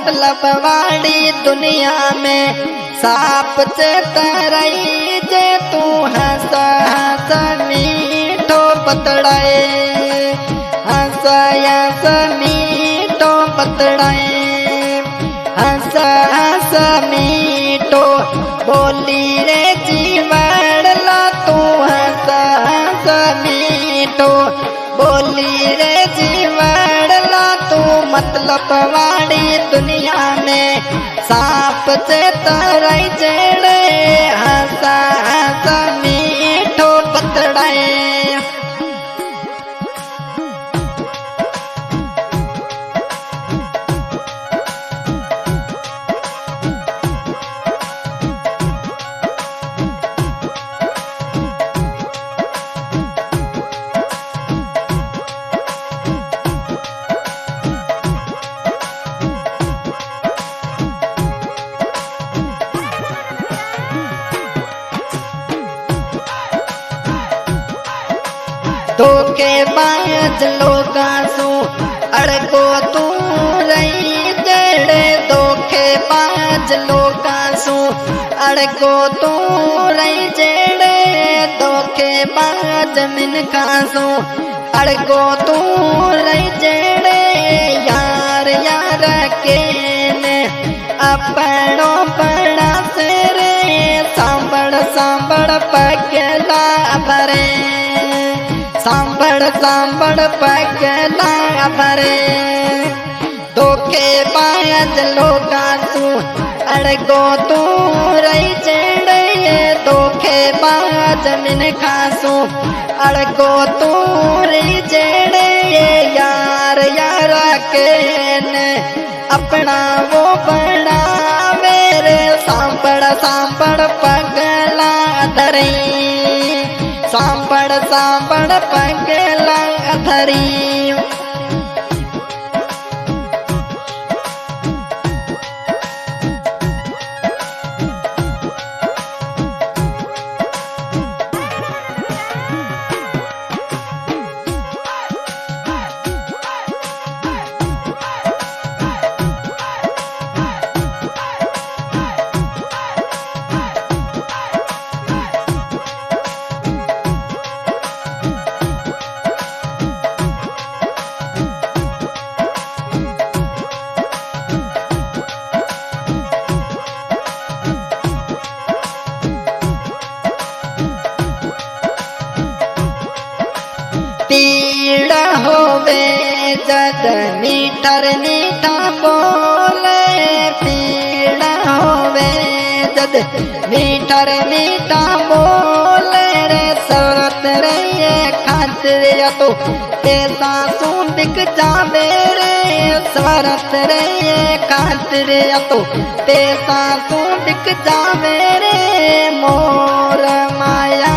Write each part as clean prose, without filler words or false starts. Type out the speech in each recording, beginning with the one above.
मतलब वाली दुनिया में साप से तरई जे तू हंस हंस मीठो बतड़ाए हंस हंस मीठो बतड़ाए हंस हंस मीठो बोली रे जीवन ला तू हंस हंस मीठो बोली रे जीवन ला तू मतलब वाली दुनिया में साप से तरई जेड़े हंस हंस मीठो बतड़ाए। धोखेबाज लोगा सू अड़को तू रही जेड़े धोखेबाज लोगा सू अड़को तू रही जेड़े धोखेबाज मिनका सू अड़को तू रही जेड़े यार यार के ने अपनो बड़ा तेरे सांबड़ सांबड़ पगला भरे सांबड़ सांबड़ पगला भरे धोखेबाज लोगा तू अड़गो तू रही जेड़े धोखेबाज मिनका सू अड़गो तू रही जेड़े यार यार के ने अपना वो बड़ा मेरे सांबड़ सांबड़ पगला धरी सांबड़ सांबड़ पगला धरी। पीड़ा होवे जद मीठर मीठा बोले पीड़ा होवे जद मीठर मीठा बोले रे सरत रे खातिर तो तेसा तू बिक जावे रे सरत रे खातिर तो तेसा तू बिक जावे रे मोर माया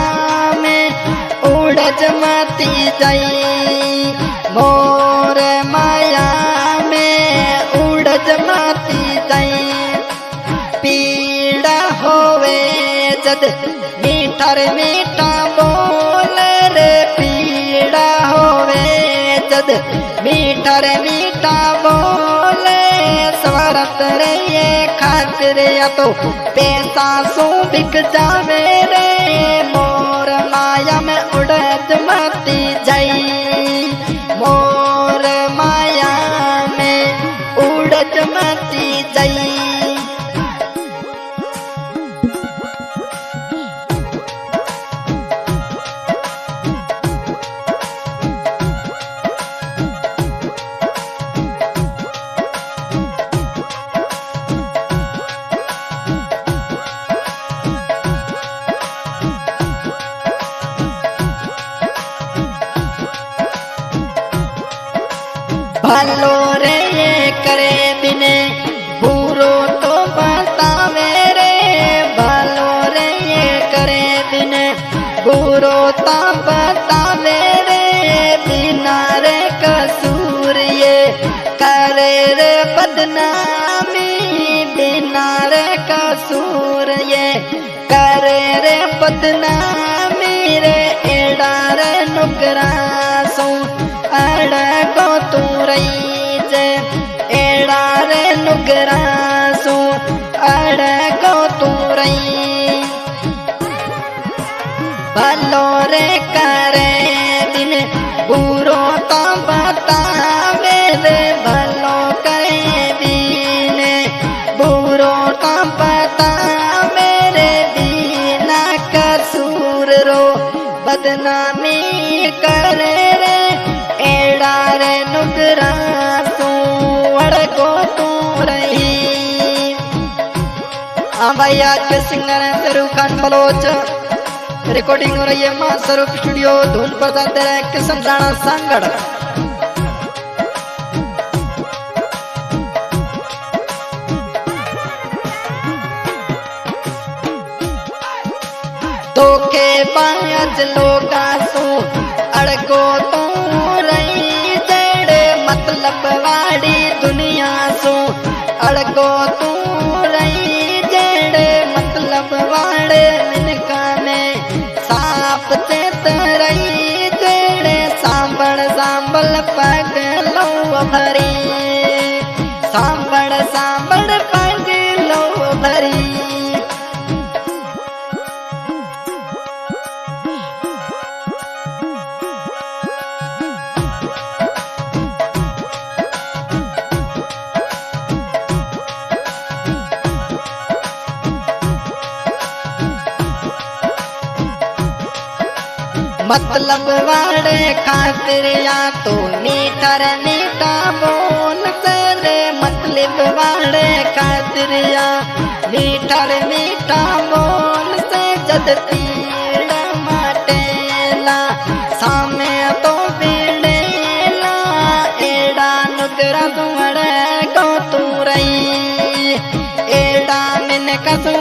जमती जाई मोर माया में उड़ जमती जाई पीड़ा होवे जद मीठर मीठा बोले रे पीड़ा होवे जद मीठर मीठा बोले स्वरत रे खातिर तो पैसा सू बिक जावे रे मोर माया में उड़ जमती जाई मोर माया में उड़ जमती जाई। भलो रे करे बिने बुरो तो बतावे रे भलो रे करे बिने बुरो तो बतावे रे बिना रे कसूर ये करे रे बदनामी बिना रे कसूर ये करे रे बदनामी रे एड़ा रे नुकरा सू अड़ को तू रही जे एड़ा रे नुकरा भलो रे करे दिन बुरो तो बतावे रे भलो करे दिन बुरो तो बतावे रे बिना कसूर रो बदनामी करे रे एड़ा रे नुकरा तू अड़को तू रही। हाँ भाई आज के सिंगर हैं स्वरूप खान बलोच। रिकॉर्डिंग हो रही है मां स्वरूप स्टूडियो धुन पर जाते रहे किस्म जाना सांगड़। धोखे बाज लोगा सो अड़गो तो रही जड़े मतलब वाड़ी दुनिया सो अड़गो तू रही जड़े मतलब वाड़े मिनका में साप चेत रही जड़े सांबड़ सांबल पगलो भरी सांबड़ सांबड़ पगलो भरी। मतलब वाड़े खातिर या तो मीठर मीठा बोल तेरे मतलब वाड़े खातिर या मीठर मीठा बोल से जद तीर माटेला सामे तो बीड़ेला एड़ा नुकरा तुम्हारे को तू रही एड़ा मिन कसु